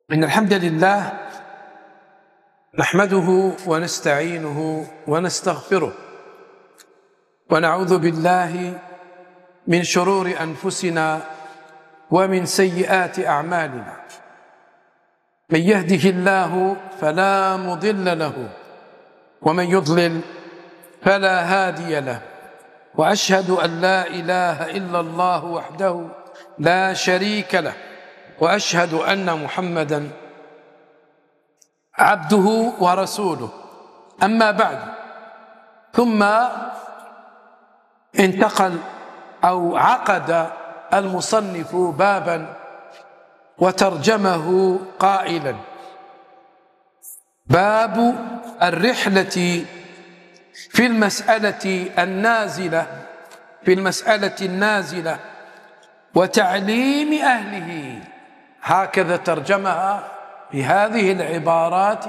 إن الحمد لله نحمده ونستعينه ونستغفره ونعوذ بالله من شرور أنفسنا ومن سيئات أعمالنا. من يهده الله فلا مضل له ومن يضلل فلا هادي له، وأشهد أن لا إله إلا الله وحده لا شريك له، وأشهد أن محمدًا عبده ورسوله. أما بعد، ثم انتقل أو عقد المصنف بابا وترجمه قائلا: باب الرحلة في المسألة النازلة وتعليم أهله. هكذا ترجمها بهذه العبارات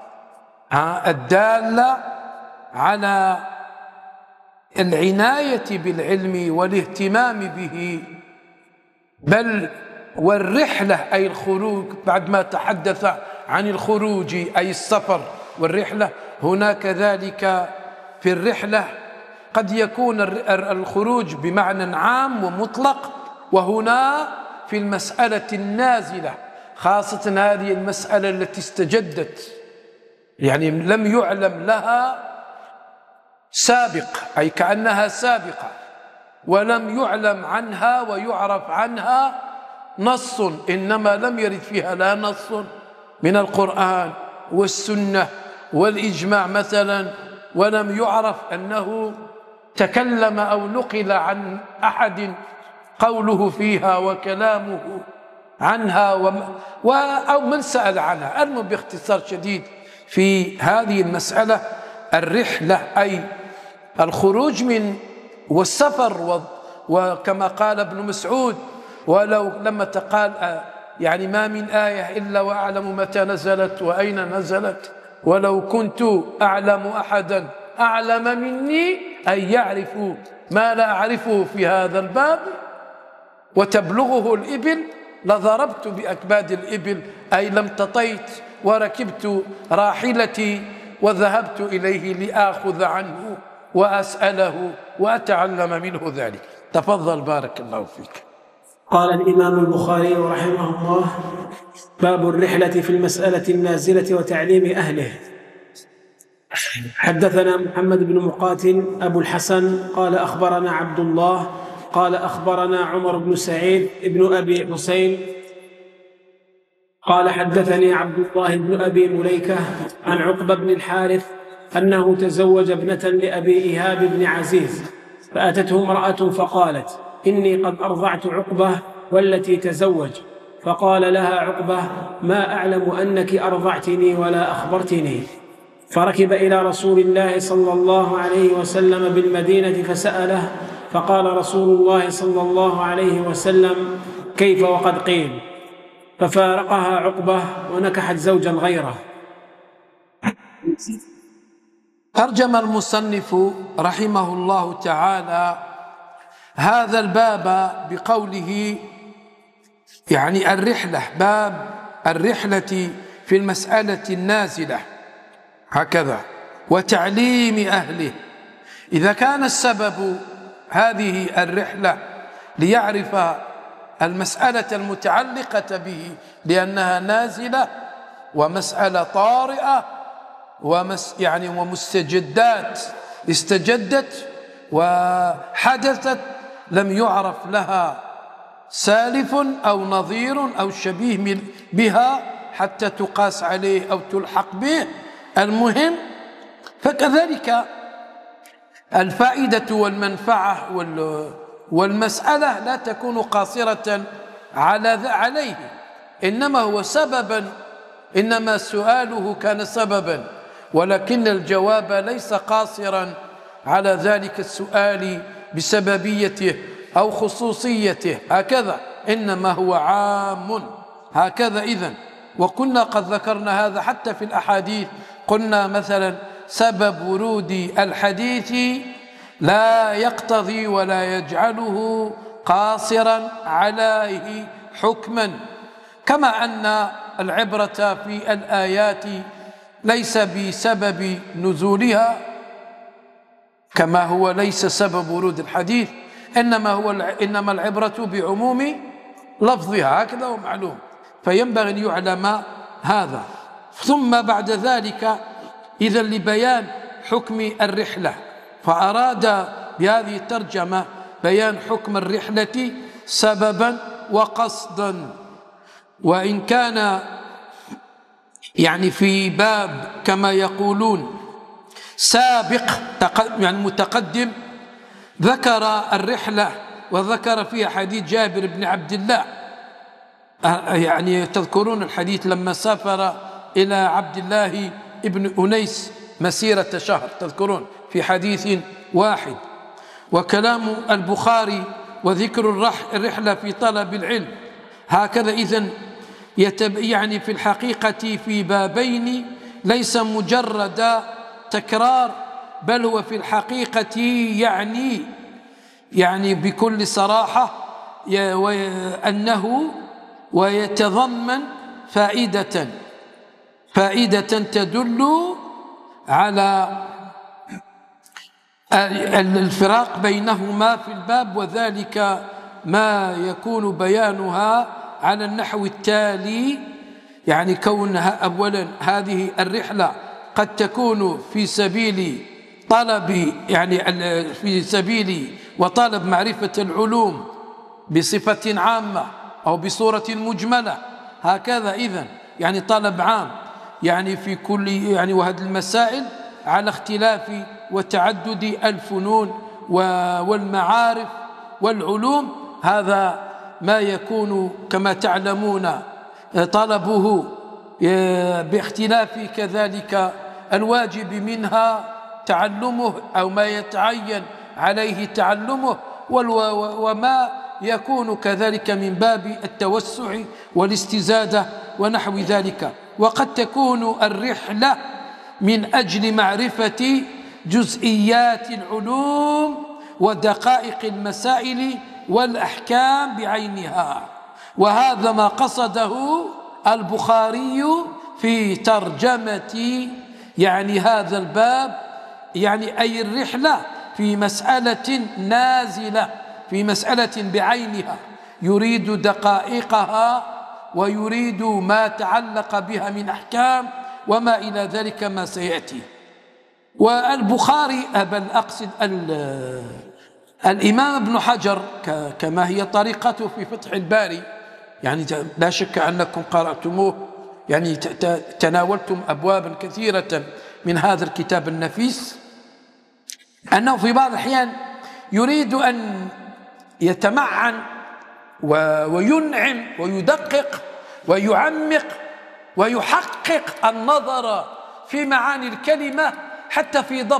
الدالة على العناية بالعلم والاهتمام به، بل والرحلة أي الخروج. بعد ما تحدث عن الخروج أي السفر والرحلة، هناك كذلك في الرحلة قد يكون الخروج بمعنى عام ومطلق، وهنا في المسألة النازلة خاصة هذه المسألة التي استجدت، يعني لم يعلم لها سابق، أي كأنها سابقة، ولم يعلم عنها ويعرف عنها نص، إنما لم يرد فيها لا نص من القرآن والسنة والإجماع مثلا، ولم يعرف أنه تكلم أو نقل عن أحد قوله فيها وكلامه عنها أو من سأل عنها. المهم باختصار شديد في هذه المسألة الرحلة أي الخروج من والسفر، وكما قال ابن مسعود: ولو لما تقال يعني ما من آية إلا وأعلم متى نزلت وأين نزلت، ولو كنت أعلم أحدا أعلم مني أي يعرف ما لا أعرفه في هذا الباب وتبلغه الإبل لضربت بأكباد الإبل، أي لم تطيت وركبت راحلتي وذهبت إليه لآخذ عنه وأسأله وأتعلم منه ذلك. تفضل بارك الله فيك. قال الإمام البخاري رحمه الله: باب الرحلة في المسألة النازلة وتعليم أهله. حدثنا محمد بن مقاتل أبو الحسن قال أخبرنا عبد الله قال أخبرنا عمر بن سعيد بن أبي حسين قال حدثني عبد الله بن أبي مليكة عن عقبة بن الحارث أنه تزوج ابنة لأبي إيهاب بن عزيز، فأتته امرأة فقالت: إني قد أرضعت عقبة والتي تزوج. فقال لها عقبة: ما أعلم أنك أرضعتني ولا أخبرتني. فركب إلى رسول الله صلى الله عليه وسلم بالمدينة فسأله، فقال رسول الله صلى الله عليه وسلم: كيف وقد قيل؟ ففارقها عقبة ونكحت زوجا غيره. ترجم المصنف رحمه الله تعالى هذا الباب بقوله يعني الرحلة، باب الرحلة في المسألة النازلة هكذا وتعليم أهله. إذا كان السبب هذه الرحلة ليعرف المسألة المتعلقة به لأنها نازلة ومسألة طارئة ومستجدات استجدت وحدثت لم يعرف لها سالف أو نظير أو شبيه بها حتى تقاس عليه أو تلحق به. المهم، فكذلك الفائدة والمنفعة والمسألة لا تكون قاصرة عليه، إنما هو سببا، إنما سؤاله كان سببا، ولكن الجواب ليس قاصرا على ذلك السؤال بسببيته أو خصوصيته هكذا، إنما هو عام هكذا. إذن وكنا قد ذكرنا هذا حتى في الأحاديث، قلنا مثلا سبب ورود الحديث لا يقتضي ولا يجعله قاصرا عليه حكما، كما أن العبرة في الآيات ليس بسبب نزولها كما هو ليس سبب ورود الحديث، إنما العبرة بعموم لفظها، هكذا هو معلوم، فينبغي أن يعلم هذا. ثم بعد ذلك إذا لبيان حكم الرحلة، فأراد بهذه الترجمة بيان حكم الرحلة سببا وقصدا. وإن كان يعني في باب كما يقولون سابق يعني متقدم ذكر الرحلة وذكر فيها حديث جابر بن عبد الله، يعني تذكرون الحديث لما سافر إلى عبد الله ابن أنيس مسيرة شهر، تذكرون في حديث واحد. وكلام البخاري وذكر الرحلة في طلب العلم هكذا. إذن يعني في الحقيقة في بابين ليس مجرد تكرار، بل هو في الحقيقة يعني بكل صراحة أنه ويتضمن فائدة تدل على الفراق بينهما في الباب، وذلك ما يكون بيانها على النحو التالي. يعني كونها أولا هذه الرحلة قد تكون في سبيل طلب في سبيل وطلب معرفة العلوم بصفة عامة أو بصورة مجملة هكذا. إذن يعني طلب عام يعني في كل وهذه المسائل على اختلاف وتعدد الفنون والمعارف والعلوم، هذا ما يكون كما تعلمون طلبه باختلاف كذلك الواجب منها تعلمه أو ما يتعين عليه تعلمه، وما يكون كذلك من باب التوسع والاستزادة ونحو ذلك. وقد تكون الرحلة من أجل معرفة جزئيات العلوم ودقائق المسائل والأحكام بعينها، وهذا ما قصده البخاري في ترجمة هذا الباب، أي الرحلة في مسألة نازلة، في مسألة بعينها، يريد دقائقها ويريد ما تعلق بها من أحكام وما إلى ذلك ما سيأتي. والبخاري بل أقصد الإمام ابن حجر كما هي طريقته في فتح الباري، لا شك أنكم قرأتموه، تناولتم أبوابا كثيرة من هذا الكتاب النفيس، أنه في بعض الأحيان يريد أن يتمعن وينعم ويدقق ويعمق ويحقق النظر في معاني الكلمة حتى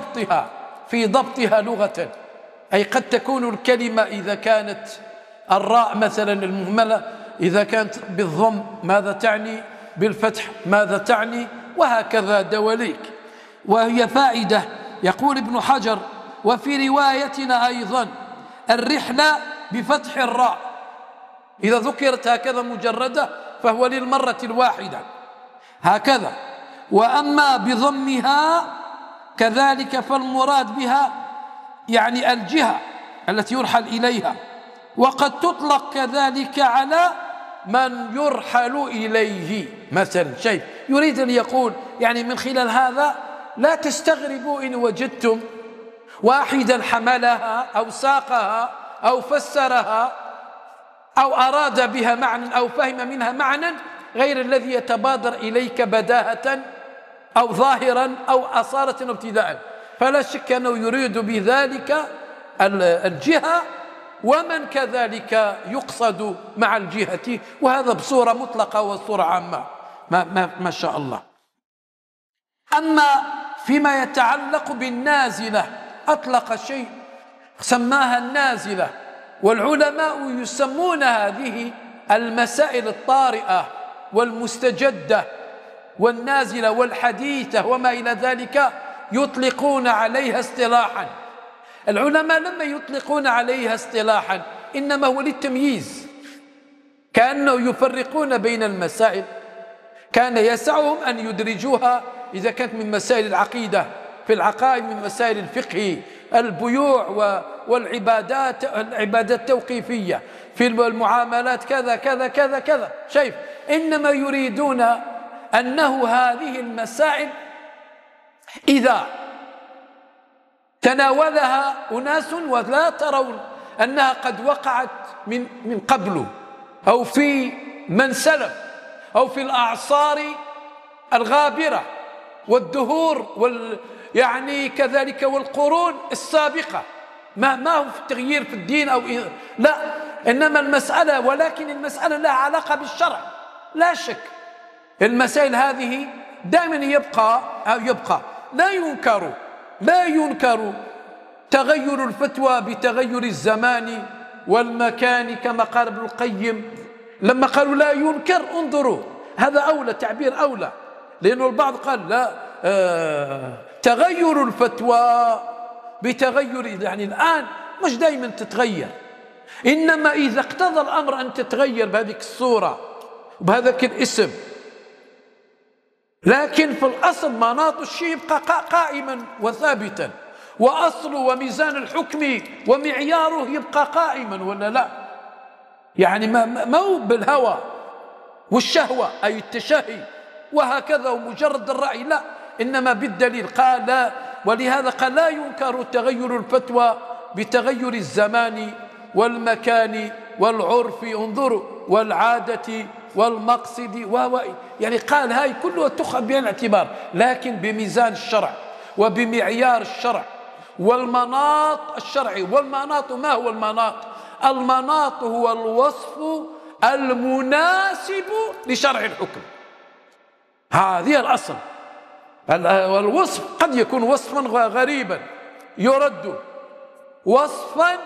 في ضبطها لغة. أي قد تكون الكلمة إذا كانت الراء مثلا المهملة إذا كانت بالضم ماذا تعني، بالفتح ماذا تعني، وهكذا دواليك. وهي فائدة. يقول ابن حجر: وفي روايتنا أيضا الرحلة بفتح الراء، إذا ذكرت هكذا مجردة فهو للمرة الواحدة هكذا. وأما بضمها كذلك فالمراد بها الجهة التي يرحل إليها، وقد تطلق كذلك على من يرحل إليه. مثلا شيء يريد أن يقول من خلال هذا لا تستغربوا إن وجدتم واحدا حملها أو ساقها أو فسرها أو أراد بها معنى أو فهم منها معنى غير الذي يتبادر إليك بداهة أو ظاهرا أو أصالة أو ابتداء، فلا شك أنه يريد بذلك الجهة ومن كذلك يقصد مع الجهة، وهذا بصورة مطلقة وصورة عامة ما شاء الله. أما فيما يتعلق بالنازلة أطلق شيء سماها النازلة، والعلماء يسمون هذه المسائل الطارئة والمستجدة والنازلة والحديثة وما إلى ذلك يطلقون عليها اصطلاحا. العلماء لما يطلقون عليها اصطلاحا إنما هو للتمييز، كأنه يفرقون بين المسائل كان يسعهم أن يدرجوها إذا كانت من مسائل العقيدة في العقائد، من مسائل الفقه، البيوع والعبادات، العبادات التوقيفية، في المعاملات كذا كذا كذا كذا. شايف، إنما يريدون أنه هذه المسائل إذا تناولها أناس ولا ترون أنها قد وقعت من قبل أو في من سلف أو في الأعصار الغابرة والدهور يعني كذلك والقرون السابقة، ما هو في التغيير في الدين أو لا، إنما المسألة، ولكن المسألة لها علاقة بالشرع لا شك. المسائل هذه دائما يبقى لا ينكر تغير الفتوى بتغير الزمان والمكان، كما قال ابن القيم لما قالوا لا ينكر. انظروا، هذا أولى، تعبير أولى، لأنه البعض قال لا تغير الفتوى بتغير، يعني الآن مش دائما تتغير، إنما إذا اقتضى الأمر أن تتغير بهذه الصورة وبهذاك الاسم، لكن في الأصل مناط الشيء يبقى قائما وثابتا، وأصله وميزان الحكم ومعياره يبقى قائما، ولا لا؟ يعني ما هو بالهوى والشهوة أي التشهي وهكذا ومجرد الرأي، لا، إنما بالدليل. قال لا، ولهذا قال لا ينكر تغير الفتوى بتغير الزمان والمكان والعرف، انظروا، والعادة والمقصد يعني قال هاي كلها تؤخذ بعين الاعتبار، لكن بميزان الشرع وبمعيار الشرع والمناط الشرعي. والمناط، ما هو المناط؟ المناط هو الوصف المناسب لشرع الحكم، هذه الأصل. والوصف قد يكون وصفا غريبا يرد، وصفا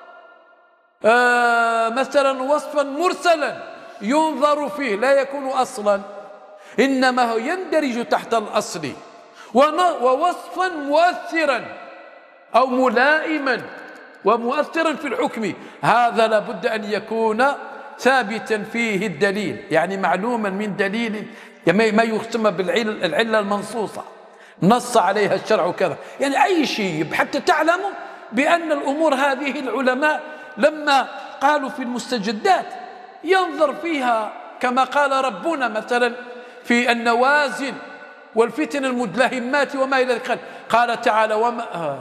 مثلا وصفا مرسلا ينظر فيه لا يكون أصلا، إنما هو يندرج تحت الأصل، ووصفا مؤثرا أو ملائما ومؤثرا في الحكم، هذا لابد أن يكون ثابتا فيه الدليل، يعني معلوما من دليل، ما يسمى بالعلة المنصوصة، نص عليها الشرع كذا، يعني أي شيء حتى تعلموا بأن الأمور هذه العلماء لما قالوا في المستجدات ينظر فيها كما قال ربنا مثلا في النوازل والفتن المدلهمات وما إلى ذلك. قال تعالى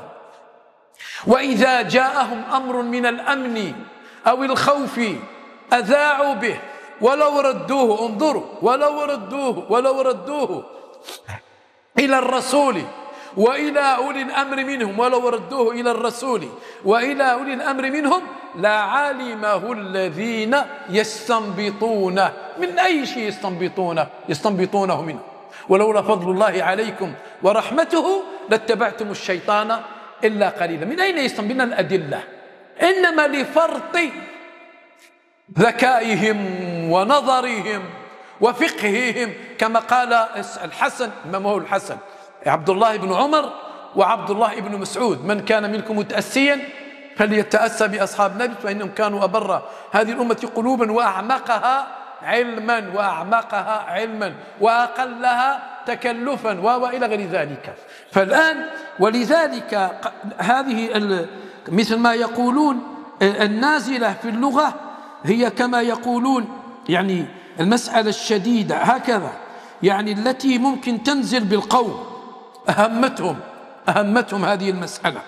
وإذا جاءهم أمر من الأمن أو الخوف أذاعوا به ولو ردوه، انظروا، ولو ردوه إلى الرسول وإلى أولي الأمر منهم، ولو ردوه إلى الرسول وإلى أولي الأمر منهم لعلمه الذين يستنبطونه. من أي شيء يستنبطونه منه؟ ولولا فضل الله عليكم ورحمته لاتبعتم الشيطان إلا قليلا. من أين يستنبطون الأدلة؟ إنما لفرط ذكائهم ونظرهم وفقههم، كما قال الحسن، إمامه الحسن، عبد الله بن عمر وعبد الله بن مسعود: من كان منكم متأسيا فليتأسى بأصحاب النبي فإنهم كانوا أبر هذه الأمة قلوبا وأعمقها علما وأقلها تكلفا وإلى غير ذلك. فالآن ولذلك هذه مثل ما يقولون النازلة في اللغة هي كما يقولون يعني المسألة الشديدة هكذا، يعني التي ممكن تنزل بالقوم، أهمتهم هذه المسألة.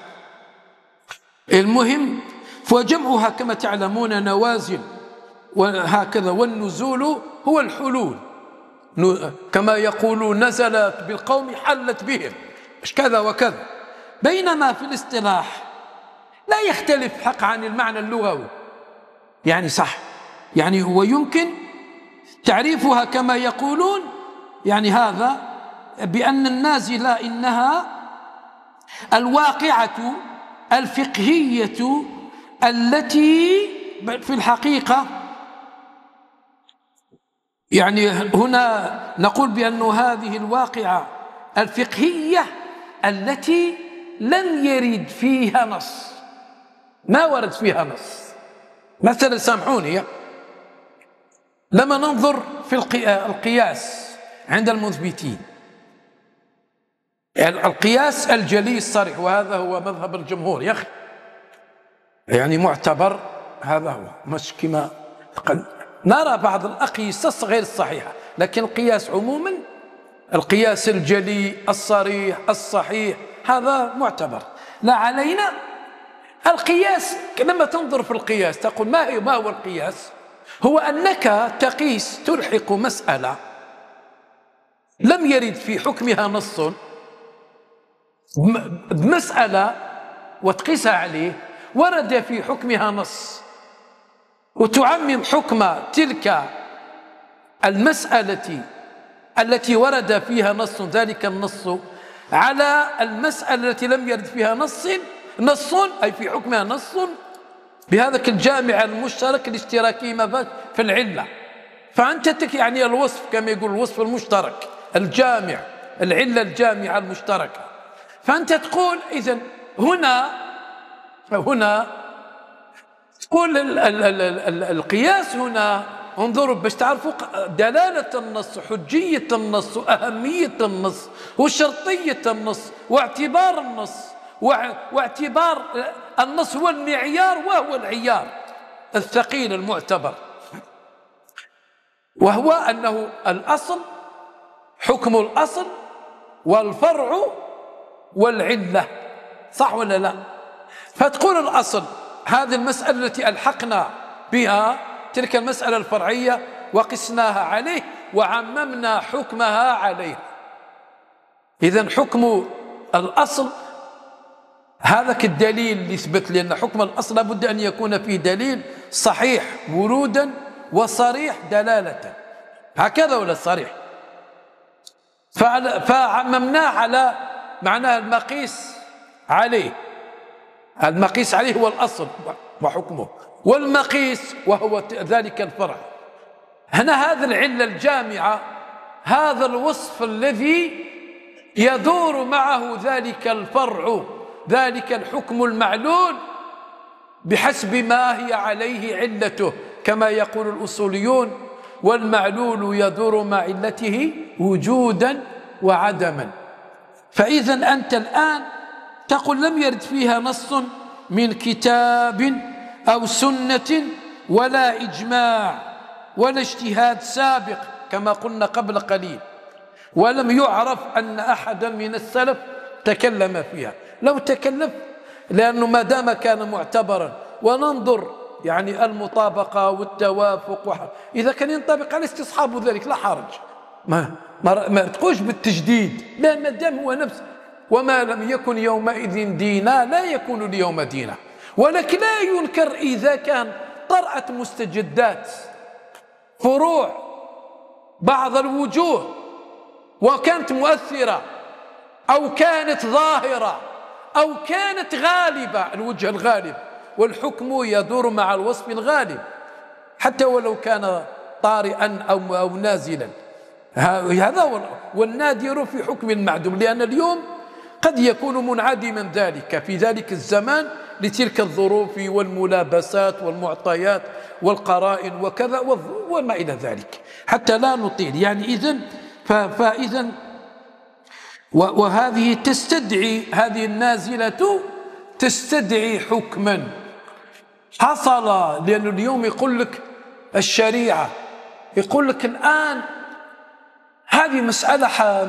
المهم فجمعها كما تعلمون نوازل وهكذا، والنزول هو الحلول، كما يقولون نزلت بالقوم حلت بهم كذا وكذا. بينما في الاصطلاح لا يختلف حق عن المعنى اللغوي، يعني صح، يعني هو يمكن تعريفها كما يقولون يعني هذا بأن النازلة إنها الواقعة الفقهية التي في الحقيقة، يعني هنا نقول بأن هذه الواقعة الفقهية التي لم يرد فيها نص، ما ورد فيها نص. مثلا سامحوني، لما ننظر في القياس عند المثبتين. يعني القياس الجلي الصريح، وهذا هو مذهب الجمهور يا أخي، يعني معتبر، هذا هو، مش كما نرى بعض الأقيسة غير الصحيحة، لكن القياس عموما، القياس الجلي الصريح الصحيح هذا معتبر. لا علينا القياس، لما تنظر في القياس تقول ما هو القياس؟ هو أنك تقيس، تلحق مسألة لم يرد في حكمها نص بمسألة وتقيسها عليه ورد في حكمها نص، وتعمم حكم تلك المسألة التي ورد فيها نص، ذلك النص على المسألة التي لم يرد فيها نص أي في حكمها نص، بهذاك الجامع المشترك الاشتراكي في العلة. فأنت يعني الوصف كما يقول الوصف المشترك الجامع، العلة الجامعة المشتركة. فأنت تقول إذن هنا تقول القياس هنا، انظروا باش تعرفوا دلالة النص، حجية النص، وأهمية النص، وشرطية النص، واعتبار النص، واعتبار النص هو المعيار وهو العيار الثقيل المعتبر، وهو أنه الأصل، حكم الأصل والفرع والعلة، صح ولا لا؟ فتقول الأصل هذه المسألة التي ألحقنا بها تلك المسألة الفرعية وقسناها عليه وعممنا حكمها عليه. إذن حكم الأصل هذاك الدليل اللي يثبت، لأن حكم الأصل لابد أن يكون فيه دليل صحيح ورودا وصريح دلالة، هكذا ولا صريح؟ فعممناه على معناه المقيس عليه. المقيس عليه هو الأصل وحكمه، والمقيس وهو ذلك الفرع. هنا هذه العلة الجامعة، هذا الوصف الذي يدور معه ذلك الفرع، ذلك الحكم المعلول بحسب ما هي عليه علته، كما يقول الأصوليون: والمعلول يدور مع علته وجودا وعدما. فإذا أنت الآن تقول لم يرد فيها نص من كتاب أو سنة ولا إجماع ولا اجتهاد سابق كما قلنا قبل قليل، ولم يعرف أن أحدا من السلف تكلم فيها. لو تكلف، لأنه ما دام كان معتبرا، وننظر يعني المطابقة والتوافق، إذا كان ينطبق على استصحاب ذلك لا حرج، ما تقولش بالتجديد، لا، ما دام هو نفسه. وما لم يكن يومئذ دينا لا يكون اليوم دينا. ولكن لا ينكر إذا كان طرأت مستجدات فروع بعض الوجوه وكانت مؤثرة أو كانت ظاهرة أو كانت غالبة، الوجه الغالب، والحكم يدور مع الوصف الغالب حتى ولو كان طارئا أو نازلا. هذا هو والنادر في حكم المعدوم، لأن اليوم قد يكون منعدما ذلك في ذلك الزمان لتلك الظروف والملابسات والمعطيات والقرائن وكذا وما إلى ذلك، حتى لا نطيل. يعني فإذا وهذه تستدعي، هذه النازلة تستدعي حكما حصل. لأنه اليوم يقول لك الشريعة، يقول لك الآن هذه مسألة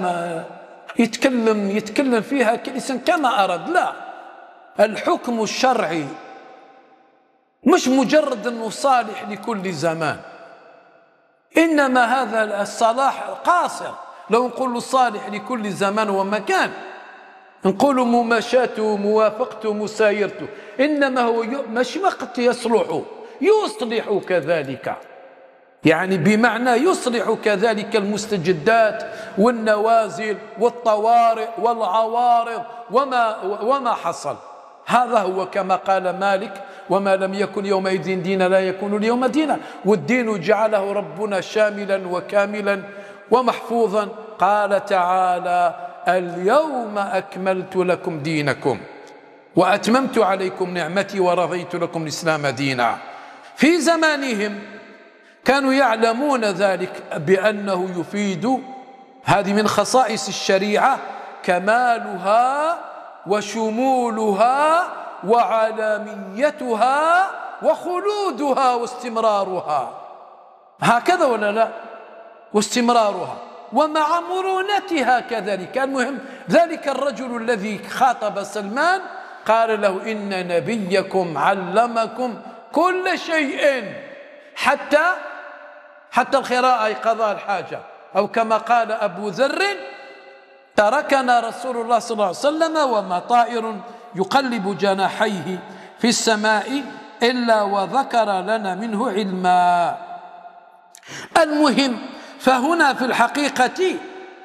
يتكلم فيها الإنسان كما أراد. لا، الحكم الشرعي مش مجرد أنه صالح لكل زمان، إنما هذا الصلاح قاصر. لو نقول صالح لكل زمان ومكان نقول مماشاته موافقته مسايرته، إنما هو مش وقت يصلح كذلك، يعني بمعنى يصلح كذلك المستجدات والنوازل والطوارئ والعوارض وما حصل. هذا هو كما قال مالك: وما لم يكن يومئذ دينا لا يكون اليوم دينا. والدين جعله ربنا شاملا وكاملا ومحفوظا. قال تعالى: اليوم أكملت لكم دينكم وأتممت عليكم نعمتي ورضيت لكم الإسلام دينا. في زمانهم كانوا يعلمون ذلك بأنه يفيد هذه من خصائص الشريعة كمالها وشمولها وعالميتها وخلودها واستمرارها، هكذا ولا لا؟ واستمرارها ومع مرونتها كذلك. المهم ذلك الرجل الذي خاطب سلمان قال له إن نبيكم علمكم كل شيء حتى الخراء أي قضاء الحاجة، أو كما قال أبو ذر تركنا رسول الله صلى الله عليه وسلم وما طائر يقلب جناحيه في السماء إلا وذكر لنا منه علما. المهم فهنا في الحقيقة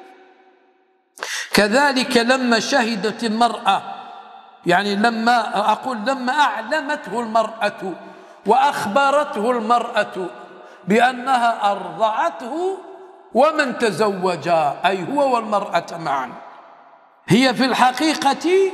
كذلك لما شهدت المرأة، يعني لما أعلمته المرأة وأخبرته المرأة بأنها أرضعته ومن تزوجا أي هو والمرأة معا، هي في الحقيقة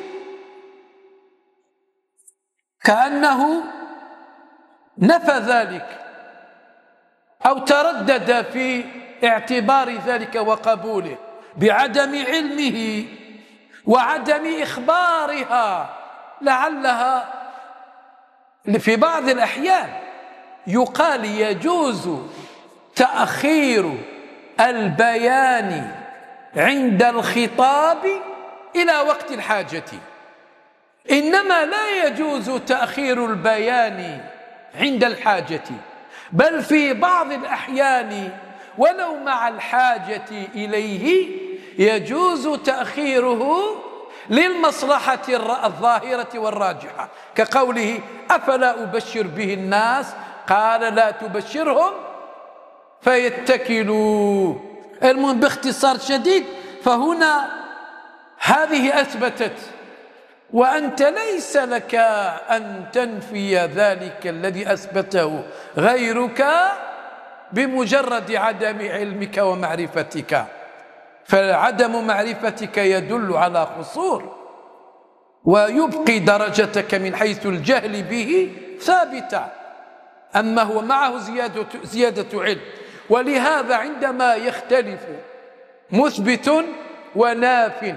كأنه نفى ذلك أو تردد في اعتبار ذلك وقبوله بعدم علمه وعدم إخبارها. لعلها في بعض الأحيان يقال يجوز تأخير البيان عند الخطاب إلى وقت الحاجة، إنما لا يجوز تأخير البيان عند الحاجة، بل في بعض الأحيان ولو مع الحاجة إليه يجوز تأخيره للمصلحة الظاهرة والراجحة، كقوله أفلا أبشر به الناس قال لا تبشرهم فيتكلوا. المهم باختصار شديد فهنا هذه أثبتت، وأنت ليس لك أن تنفي ذلك الذي أثبته غيرك بمجرد عدم علمك ومعرفتك، فعدم معرفتك يدل على قصور ويبقي درجتك من حيث الجهل به ثابتة، أما هو معه زيادة علم. ولهذا عندما يختلف مثبت وناف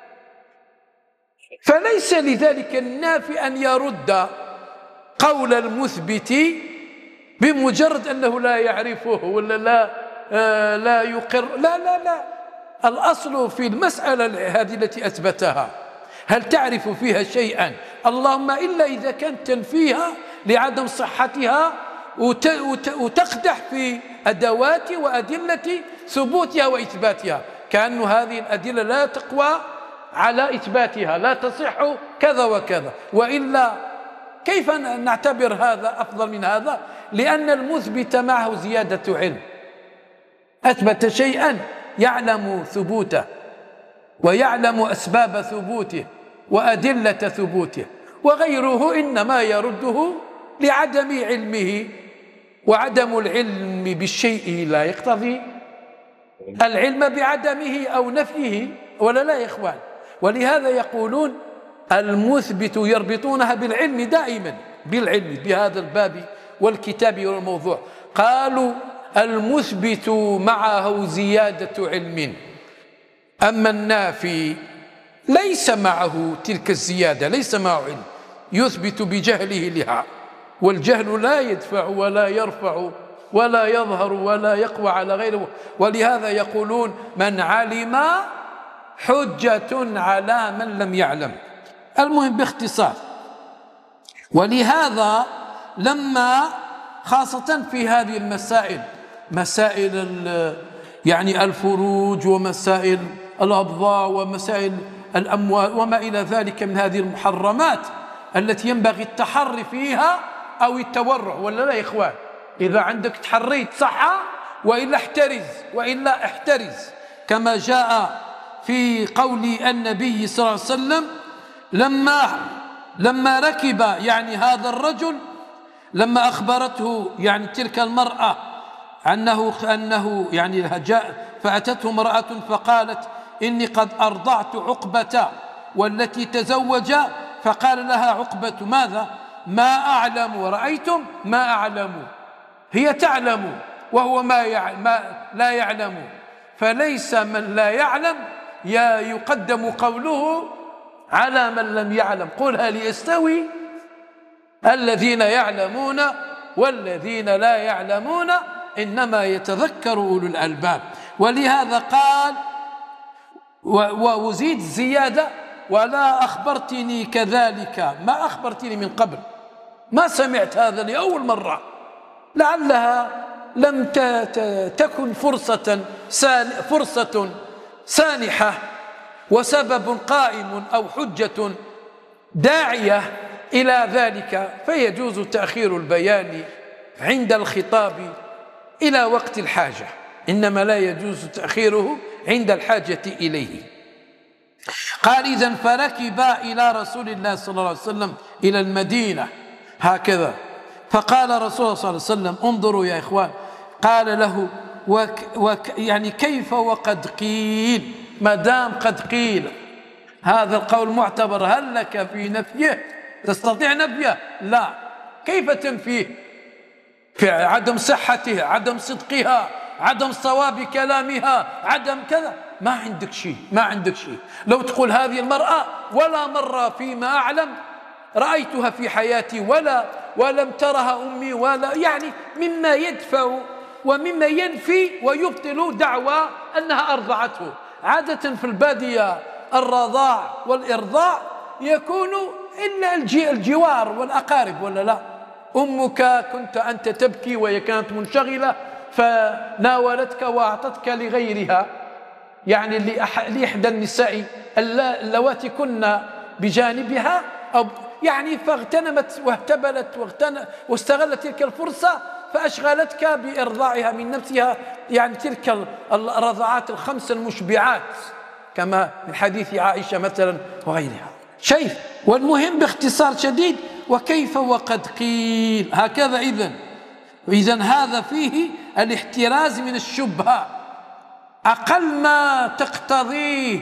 فليس لذلك النافي أن يرد قول المثبت بمجرد أنه لا يعرفه ولا لا يقر. لا الأصل في المسألة هذه التي أثبتها هل تعرف فيها شيئا، اللهم إلا إذا كنت تنفيها لعدم صحتها وتقدح في أدوات وأدلة ثبوتها وإثباتها، كأن هذه الأدلة لا تقوى على إثباتها، لا تصح كذا وكذا، وإلا كيف نعتبر هذا أفضل من هذا؟ لأن المثبت معه زيادة علم، أثبت شيئا يعلم ثبوته ويعلم أسباب ثبوته وأدلة ثبوته، وغيره إنما يرده لعدم علمه، وعدم العلم بالشيء لا يقتضي العلم بعدمه أو نفيه، ولا لا يا إخوان؟ ولهذا يقولون المثبت يربطونها بالعلم دائما، بالعلم بهذا الباب والكتاب والموضوع. قالوا المثبت معه زيادة علم، أما النافي ليس معه تلك الزيادة، ليس معه علم، يثبت بجهله لها، والجهل لا يدفع ولا يرفع ولا يظهر ولا يقوى على غيره. ولهذا يقولون من علم حجة على من لم يعلم. المهم باختصار، ولهذا لما خاصة في هذه المسائل، مسائل يعني الفروج ومسائل الأبضاع ومسائل الأموال وما إلى ذلك من هذه المحرمات التي ينبغي التحري فيها أو التورع، ولا لا يا إخوان؟ إذا عندك تحريت صح، وإلا احترز كما جاء في قول النبي صلى الله عليه وسلم لما ركب يعني هذا الرجل، لما أخبرته يعني تلك المرأة أنه يعني جاء، فأتته امرأة فقالت إني قد أرضعت عقبة والتي تزوج، فقال لها عقبة ماذا؟ ما أعلم. ورأيتم ما أعلم، هي تعلم وهو ما لا يعلم، فليس من لا يعلم يقدم قوله على من لم يعلم. قل هل يستوي الذين يعلمون والذين لا يعلمون إنما يتذكر أولو الألباب. ولهذا قال وأزيد زيادة ولا أخبرتني كذلك، ما أخبرتني من قبل، ما سمعت هذا لأول مرة، لعلها لم تكن فرصة سانحة وسبب قائم أو حجة داعية إلى ذلك، فيجوز تأخير البيان عند الخطاب إلى وقت الحاجة، إنما لا يجوز تأخيره عند الحاجة إليه. قال إذن فركب إلى رسول الله صلى الله عليه وسلم إلى المدينة هكذا، فقال رسول الله صلى الله عليه وسلم انظروا يا إخوان، قال له يعني كيف وقد قيل، ما دام قد قيل هذا القول معتبر، هل لك في نفيه؟ تستطيع نفيه؟ لا. كيف تنفيه؟ في عدم صحته، عدم صدقها، عدم صواب كلامها، عدم كذا، ما عندك شيء، ما عندك شيء. لو تقول هذه المرأة ولا مرة فيما أعلم رأيتها في حياتي ولم ترها أمي، ولا يعني مما يدفع ومما ينفي ويبطل دعوى أنها أرضعته. عادة في البادية الرضاع والإرضاع يكون إلا الجوار والأقارب، ولا لا؟ أمك كنت أنت تبكي وهي كانت منشغلة فناولتك وأعطتك لغيرها، يعني لإحدى النساء اللواتي كنا بجانبها، أو يعني فاغتنمت واهتبلت واستغلت تلك الفرصة فأشغلتك بإرضاعها من نفسها، يعني تلك الرضعات الخمس المشبعات كما من حديث عائشة مثلا وغيرها شيء. والمهم باختصار شديد وكيف وقد قيل هكذا. إذن هذا فيه الاحتراز من الشبهة، أقل ما تقتضيه،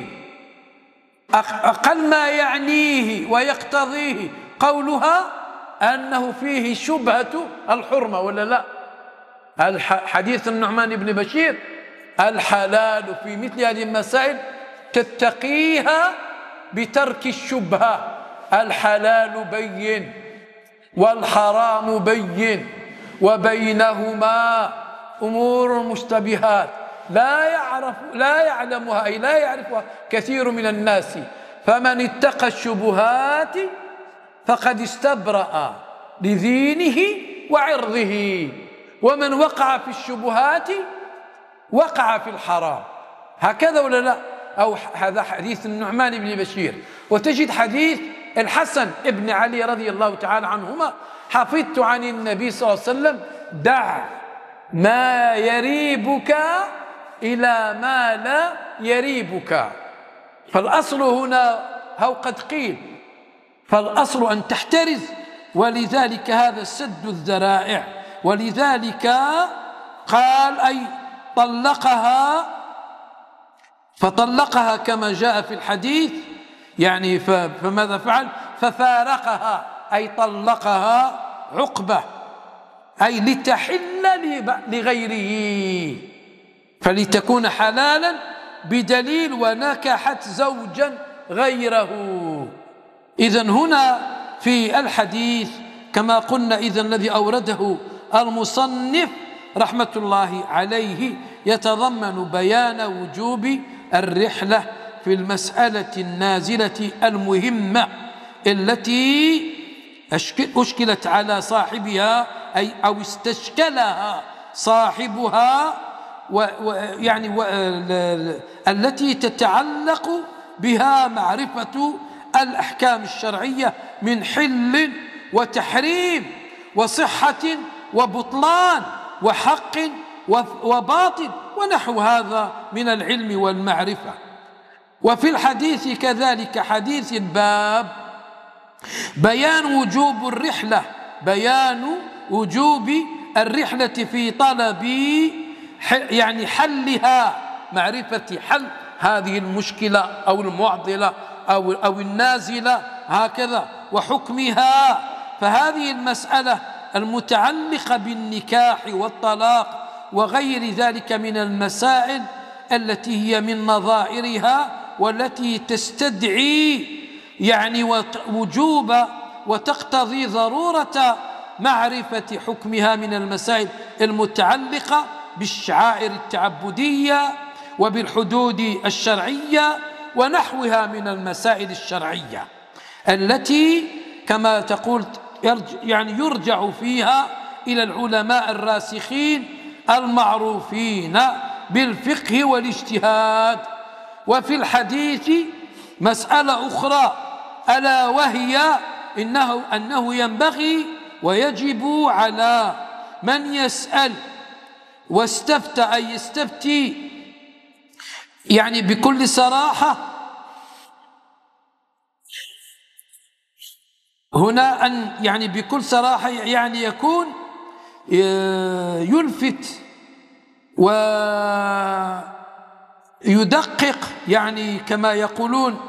أقل ما يعنيه ويقتضيه قولها أنه فيه شبهة الحرمة، ولا لا؟ حديث النعمان بن بشير الحلال في مثل هذه المسائل تتقيها بترك الشبهة، الحلال بين والحرام بين وبينهما أمور مشتبهات لا يعلمها أي لا يعرفها كثير من الناس، فمن اتقى الشبهات فقد استبرأ لدينه وعرضه، ومن وقع في الشبهات وقع في الحرام. هكذا ولا لا؟ أو هذا حديث النعمان بن بشير. وتجد حديث الحسن ابن علي رضي الله تعالى عنهما: حفظت عن النبي صلى الله عليه وسلم دع ما يريبك إلى ما لا يريبك. فالأصل هنا هو قد قيل، فالأصل أن تحترز، ولذلك هذا سد الذرائع. ولذلك قال أي طلقها، فطلقها كما جاء في الحديث، يعني فماذا فعل؟ ففارقها أي طلقها عقبة، أي لتحل لغيره، فلتكون حلالا بدليل ونكحت زوجا غيره. إذن هنا في الحديث كما قلنا، إذن الذي أورده المصنف رحمة الله عليه يتضمن بيان وجوب الرحلة في المسألة النازلة المهمة التي أشكلت على صاحبها، أي أو استشكلها صاحبها، يعني التي تتعلق بها معرفة الأحكام الشرعية من حل وتحريم وصحة وبطلان وحق وباطل ونحو هذا من العلم والمعرفة. وفي الحديث كذلك حديث الباب بيان وجوب الرحلة، بيان وجوب الرحلة في طلب يعني حلها، معرفة حل هذه المشكلة أو المعضلة أو النازلة هكذا، وحكمها. فهذه المسألة المتعلقة بالنكاح والطلاق وغير ذلك من المسائل التي هي من نظائرها والتي تستدعي يعني وجوب وتقتضي ضرورة معرفة حكمها من المسائل المتعلقة بالشعائر التعبدية وبالحدود الشرعية ونحوها من المسائل الشرعية التي كما تقول يعني يرجع فيها إلى العلماء الراسخين المعروفين بالفقه والاجتهاد. وفي الحديث مسألة أخرى ألا وهي أنه ينبغي ويجب على من يسأل واستفتى أن يستفتي يعني بكل صراحة. هنا أن يعني بكل صراحة يعني يكون يلفت ويدقق يعني كما يقولون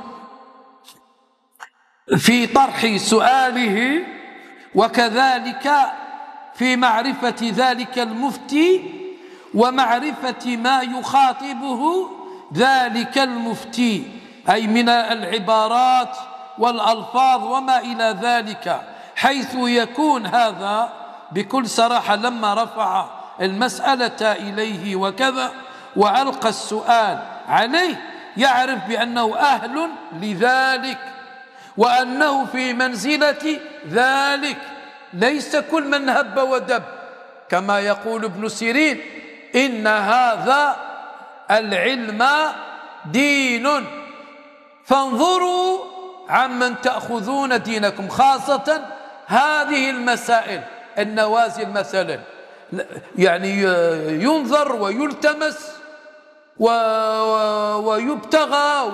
في طرح سؤاله، وكذلك في معرفة ذلك المفتي ومعرفة ما يخاطبه ذلك المفتي، أي من العبارات والألفاظ وما إلى ذلك، حيث يكون هذا بكل صراحة لما رفع المسألة إليه وكذا وألقى السؤال عليه يعرف بأنه أهل لذلك وأنه في منزلة ذلك، ليس كل من هب ودب، كما يقول ابن سيرين إن هذا العلم دين فانظروا عمن تأخذون دينكم، خاصة هذه المسائل النوازل مثلا يعني ينظر ويلتمس ويبتغى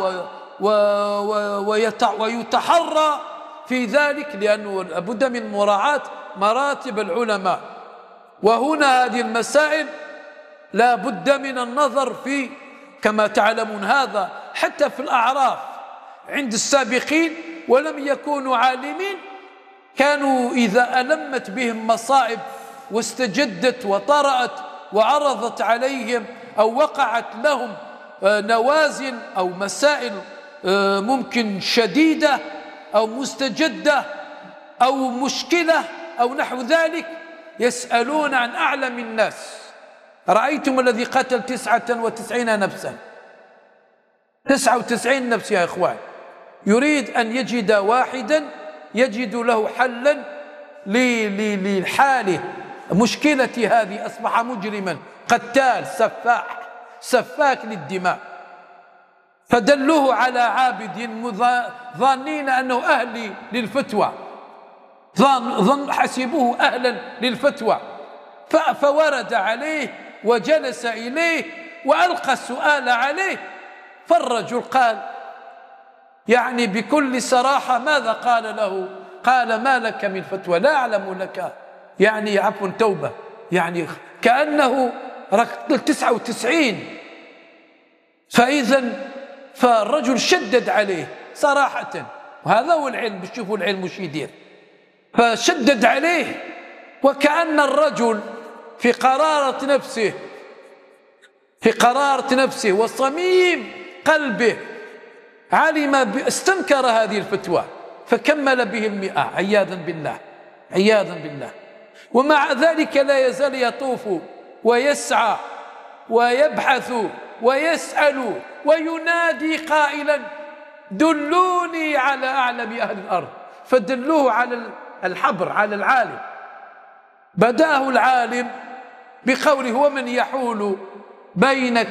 ويتحرى في ذلك، لأنه لابد من مراعاة مراتب العلماء. وهنا هذه المسائل لا بد من النظر في كما تعلمون هذا حتى في الأعراف عند السابقين ولم يكونوا عالمين، كانوا إذا ألمت بهم مصائب واستجدت وطرأت وعرضت عليهم أو وقعت لهم نوازل أو مسائل ممكن شديدة أو مستجدة أو مشكلة أو نحو ذلك، يسألون عن أعلم الناس. رأيتم الذي قتل 99 نفسا، 99 نفس يا إخوان، يريد أن يجد واحدا يجد له حلا للحاله مشكلة هذه، أصبح مجرما قتال سفاك للدماء، فدلوه على عابد ظانين أنه أهل للفتوى، حسبوه أهلا للفتوى، فورد عليه وجلس إليه وألقى السؤال عليه، فالرجل قال يعني بكل صراحة ماذا قال له؟ قال ما لك من فتوى؟ لا أعلم لك يعني عفوا توبة، يعني كأنه رقم 99. فالرجل شدد عليه صراحة، وهذا هو العلم، بتشوفوا العلم وش يدير، فشدد عليه وكأن الرجل في قرارة نفسه وصميم قلبه علم استنكر هذه الفتوى فكمل به 100 عياذا بالله. ومع ذلك لا يزال يطوف ويسعى ويبحث ويسأل وينادي قائلا دلوني على أعلم أهل الأرض، فدلوه على الحبر على العالم. بدأه العالم بقوله ومن يحول بينك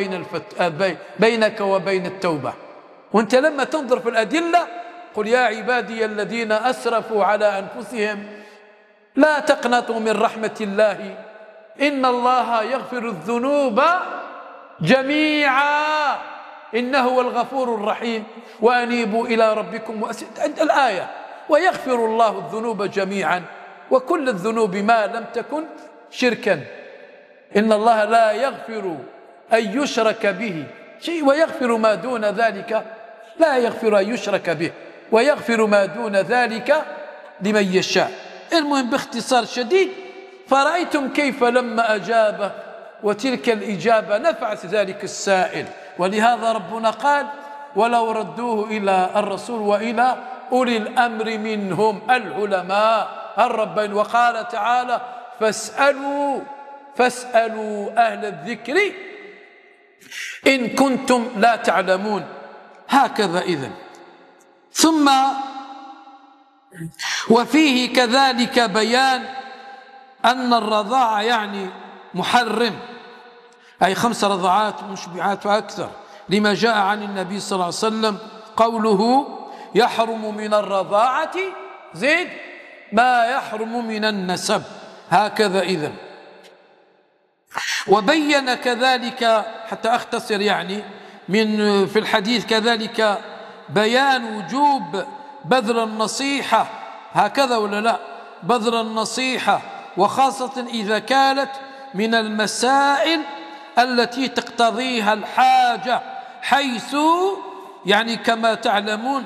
وبين التوبة. وانت لما تنظر في الأدلة قل يا عبادي الذين أسرفوا على أنفسهم لا تقنطوا من رحمة الله إن الله يغفر الذنوب جميعا إنه هو الغفور الرحيم وأنيبوا إلى ربكم الآية، ويغفر الله الذنوب جميعا وكل الذنوب ما لم تكن شركا، إن الله لا يغفر أن يشرك به شيء ويغفر ما دون ذلك، لا يغفر أن يشرك به ويغفر ما دون ذلك لمن يشاء. المهم باختصار شديد، فرأيتم كيف لما أجابه وتلك الإجابة نفعت ذلك السائل. ولهذا ربنا قال ولو ردوه إلى الرسول وإلى أولي الأمر منهم العلماء الربين. وقال تعالى فاسألوا أهل الذكر إن كنتم لا تعلمون. هكذا إذن. ثم وفيه كذلك بيان أن الرضاعة يعني محرم، أي 5 رضعات مشبعات وأكثر، لما جاء عن النبي صلى الله عليه وسلم قوله يحرم من الرضاعة زيد ما يحرم من النسب. هكذا إذن. وبين كذلك حتى أختصر يعني في الحديث كذلك بيان وجوب بذل النصيحة. هكذا ولا لا؟ بذل النصيحة، وخاصة إذا كانت من المسائل التي تقتضيها الحاجة، حيث يعني كما تعلمون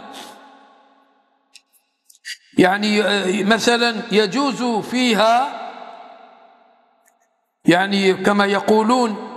يعني مثلا يجوز فيها يعني كما يقولون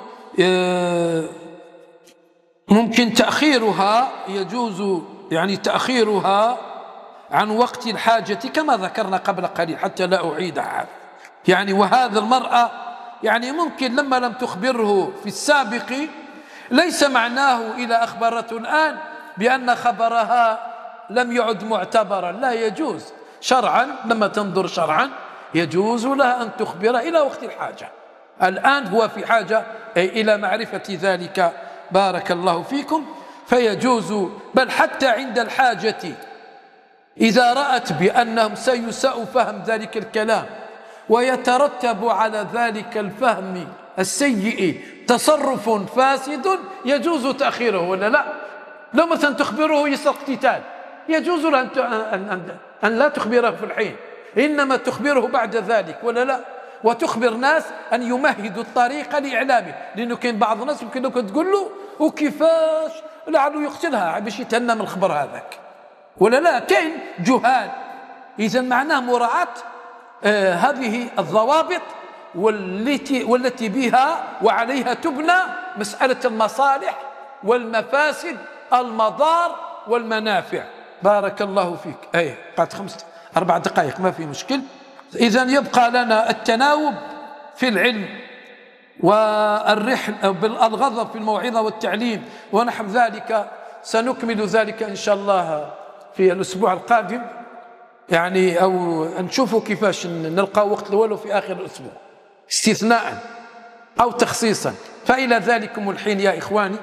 ممكن تأخيرها، يجوز يعني تأخيرها عن وقت الحاجة كما ذكرنا قبل قليل حتى لا أعيدها يعني. وهذا المرأة يعني ممكن لما لم تخبره في السابق ليس معناه إذا أخبرته الآن بأن خبرها لم يعد معتبرا، لا، يجوز شرعا لما تنظر شرعا يجوز لها أن تخبره إلى وقت الحاجة. الآن هو في حاجة إلى معرفة ذلك، بارك الله فيكم، فيجوز. بل حتى عند الحاجة إذا رأت بأنهم سيساء فهم ذلك الكلام ويترتب على ذلك الفهم السيء تصرف فاسد يجوز تأخيره ولا لا؟ لو مثلا تخبره يصير اقتتال يجوز له أن لا تخبره في الحين، إنما تخبره بعد ذلك ولا لا؟ وتخبر ناس أن يمهدوا الطريق لإعلامه، لأنه كاين بعض الناس يمكن لو تقول له وكيفاش لعله يقتلها باش يتهنى من الخبر هذاك ولا لا؟ كاين جهال. إذا معناه مراعاة هذه الضوابط والتي بها وعليها تبنى مسألة المصالح والمفاسد، المضار والمنافع. بارك الله فيك. قعدت 4 دقائق ما في مشكل. إذن يبقى لنا التناوب في العلم والرحل بالغضب في الموعظة والتعليم ونحو ذلك. سنكمل ذلك إن شاء الله في الأسبوع القادم يعني، أو نشوفوا كيفاش نلقى وقت ولو في آخر الأسبوع استثناء أو تخصيصا. فإلى ذلكم الحين يا إخواني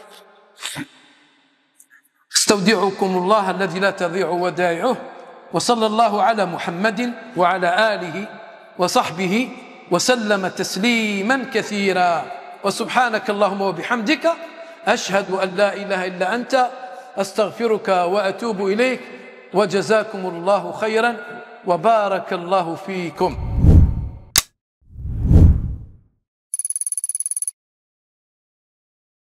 استودعكم الله الذي لا تضيع ودائعه، وصلى الله على محمد وعلى آله وصحبه وسلم تسليما كثيرا. وسبحانك اللهم وبحمدك أشهد أن لا إله إلا أنت أستغفرك وأتوب إليك. وجزاكم الله خيرا وبارك الله فيكم.